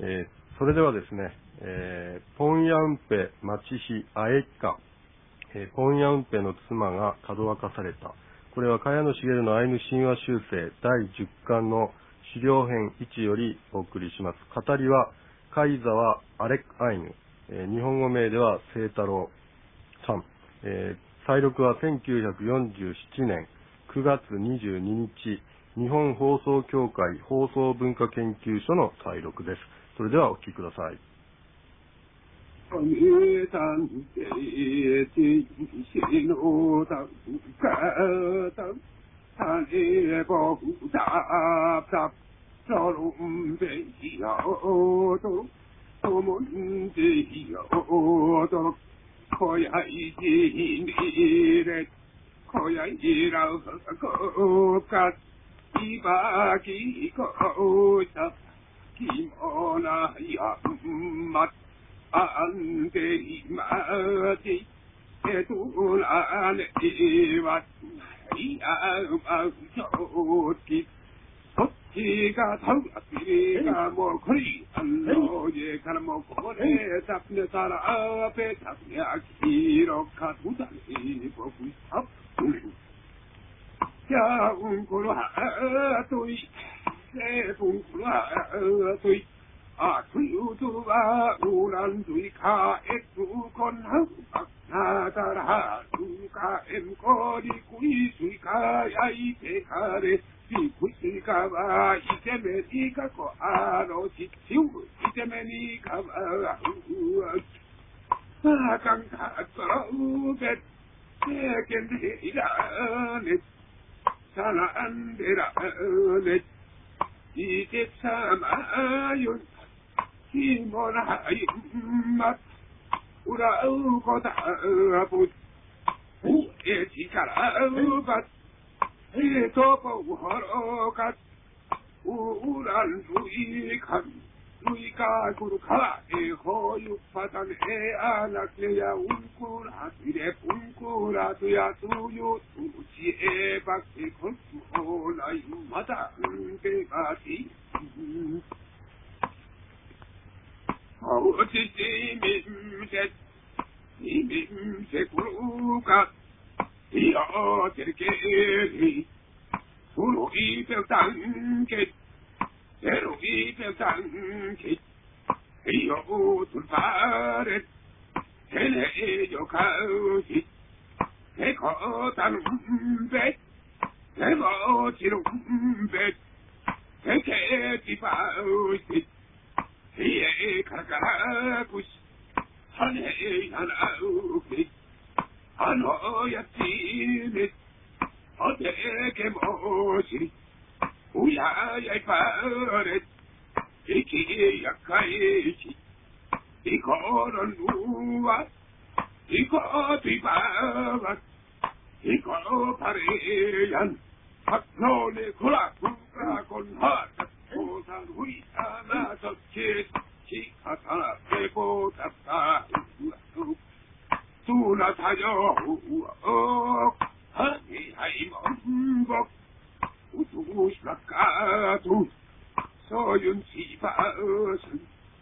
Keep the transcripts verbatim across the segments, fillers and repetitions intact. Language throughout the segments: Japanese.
えー、それではですね、えー、ポンヤンペマチヒアエッカ、えー、ポンヤンペの妻がかどわかされた。これは茅野茂のアイヌ神話集成だいじゅっかんの資料編いちよりお送りします。語りは貝沢アレックアイヌ、えー、日本語名では清太郎さん、えー、再録はせんきゅうひゃくよんじゅうななねんくがつにじゅうににち、日本放送協会放送文化研究所の再録です。それではお聞きください。 いばきこさきもないやまあんでいまじえとらねはいやまうちょきこっちがたうあちがもうこりあのえからもこれたくねたらあぺたくやきろかとだねぼくさやうんころはといせうんころはといあというとはうらんといかえとこんはばなたらうかえんこりくいすいかやいてかれしくいかはいてめにかこあのちちゅいてめにかはうわあかんかっとうべてけんでいらねさらんでらねいてさまよきもないまうらうこたぶうえちからうばえとこうほろかうらんるいかんるいかくるかえほゆぱたねあなけやうんくらつれうんくらつやつゆつちえばけこもないまたんけがちおちちみんせみんせくるかいやてけりうろいぺたんけエロイペタンキイヨトゥパレテレヨカウキテコタンベテモチルンベテケティパウキヒエカカクシハネヤナウキあのやちみおてけもしうややいぱれいきやかいきいころぬわいこといばわいこパレやんはっのねこらくらこんはたこさんふいたなとけきかたらけぼたたうわうなたようわはにはいもんぼうとうしらかとそういうんちばうす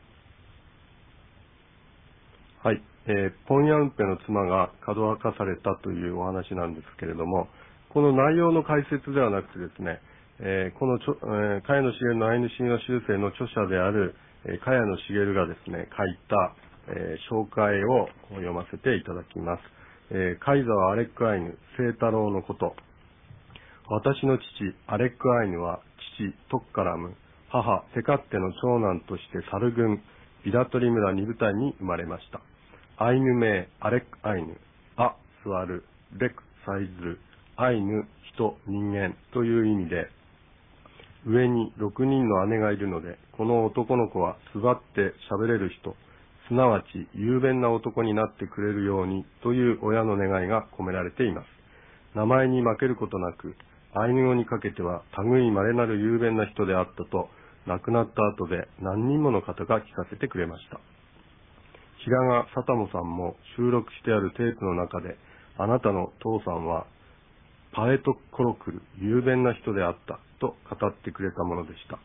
はい、えー、ポンヤンペの妻がかどわかされたというお話なんですけれども、この内容の解説ではなくてですね、えー、このちょ、えー、茅野茂のアイヌ神話集成の著者である、えー、茅野茂がですね、書いた、えー、紹介を読ませていただきます。えー、貝沢アレックアイヌ、清太郎のこと。私の父、アレックアイヌは、父、トッカラム、母、テカッテの長男としてサル郡、ビラトリ村に部隊に生まれました。アイヌ名、アレックアイヌ、ア、座る、レク、さえずる、アイヌ、人、人間という意味で、上にろくにんの姉がいるので、この男の子は座って喋れる人、すなわち雄弁な男になってくれるようにという親の願いが込められています。名前に負けることなく、アイヌ語にかけては類稀なる雄弁な人であったと、亡くなった後で何人もの方が聞かせてくれました。平賀佐多モさんも収録してあるテープの中で、あなたの父さんはパエトコロクル、雄弁な人であったと語ってくれたものでした。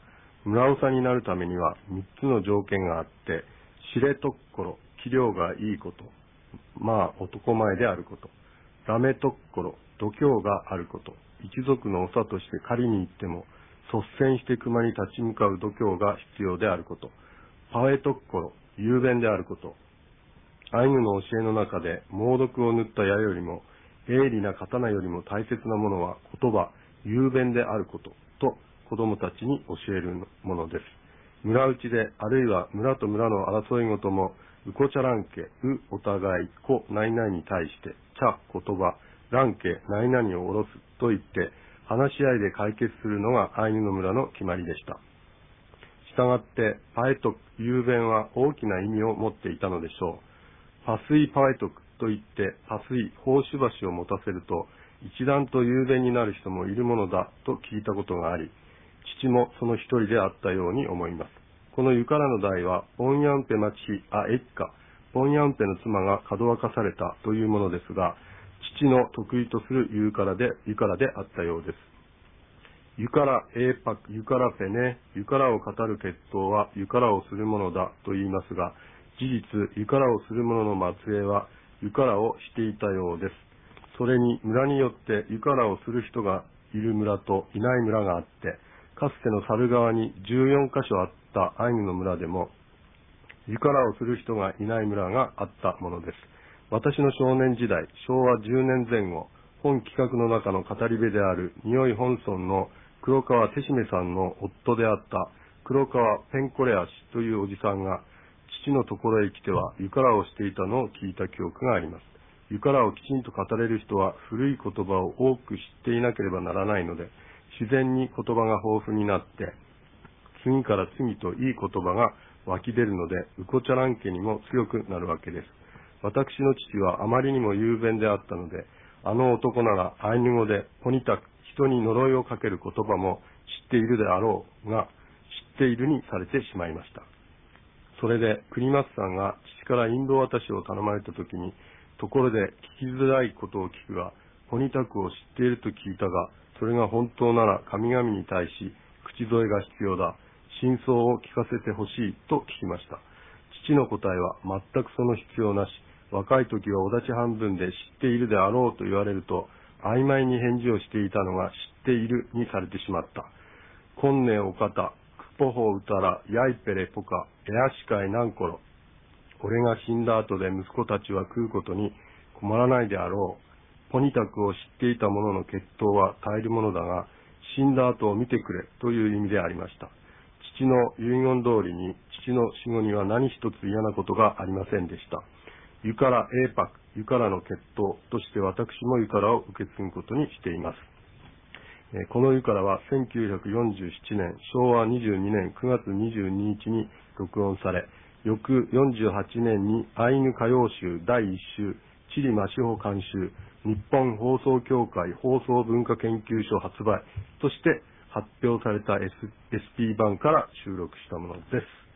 村長になるためにはみっつの条件があって、知れとっころ、器量がいいこと、まあ男前であること、ダメとっころ、度胸があること、一族の長として狩りに行っても率先して熊に立ち向かう度胸が必要であること、パエとっころ、雄弁であること。アイヌの教えの中で猛毒を塗った矢よりも鋭利な刀よりも大切なものは言葉、雄弁であることと子供たちに教えるものです。村内で、あるいは村と村の争いごとも、うこちゃらんけ、うお互い、こ何々に対して、ちゃ言葉、らんけ何々を下ろすと言って、話し合いで解決するのがアイヌの村の決まりでした。したがって、パエトク、雄弁は大きな意味を持っていたのでしょう。パスイパエトクと言って、パスイ、法師橋を持たせると、一段と雄弁になる人もいるものだと聞いたことがあり、父もその一人であったように思います。このユカラの代は、ボンヤンペ町あエッカ、ボンヤンペの妻がかどわかされたというものですが、父の得意とするユカラで、ユカラであったようです。ユカラ、エーパク、ユカラペネ、ユカラを語る血統はユカラをするものだと言いますが、事実、ユカラをする者の末裔はユカラをしていたようです。それに村によってユカラをする人がいる村といない村があって、かつての猿川にじゅうよんかしょあったアイヌの村でも、ユカラをする人がいない村があったものです。私の少年時代、しょうわじゅうねんぜん後、本企画の中の語り部である匂い本村の黒川手締さんの夫であった黒川ペンコレア氏というおじさんが、父のところへ来てはユカラをしていたのを聞いた記憶があります。ユカラをきちんと語れる人は古い言葉を多く知っていなければならないので、自然に言葉が豊富になって、次から次といい言葉が湧き出るので、ウコチャラン家にも強くなるわけです。私の父はあまりにも雄弁であったので、あの男ならアイヌ語でポニタク、人に呪いをかける言葉も知っているであろうが、知っているにされてしまいました。それで、クリマスさんが父からインド渡しを頼まれたときに、ところで聞きづらいことを聞くが、ポニタクを知っていると聞いたが、それが本当なら神々に対し、口添えが必要だ。真相を聞かせてほしいと聞きました。父の答えは全くその必要なし、若い時はお立ち半分で知っているであろうと言われると、曖昧に返事をしていたのが知っているにされてしまった。こんねおかた、クポホウタラ、ヤイペレポカ、エアシカイナンコロ。俺が死んだ後で息子たちは食うことに困らないであろう。ポニタクを知っていた者の血統は絶えるものだが、死んだ後を見てくれという意味でありました。父の遺言通りに、父の死後には何一つ嫌なことがありませんでした。ユカラエーパク、ユカラの血統として私もユカラを受け継ぐことにしています。このユカラはせんきゅうひゃくよんじゅうななねん、しょうわにじゅうにねんくがつにじゅうににちに録音され、翌よんじゅうはちねんにアイヌ歌謡集だいいっしゅう、チリマシホ監修、日本放送協会放送文化研究所発売として発表された エスピー 版から収録したものです。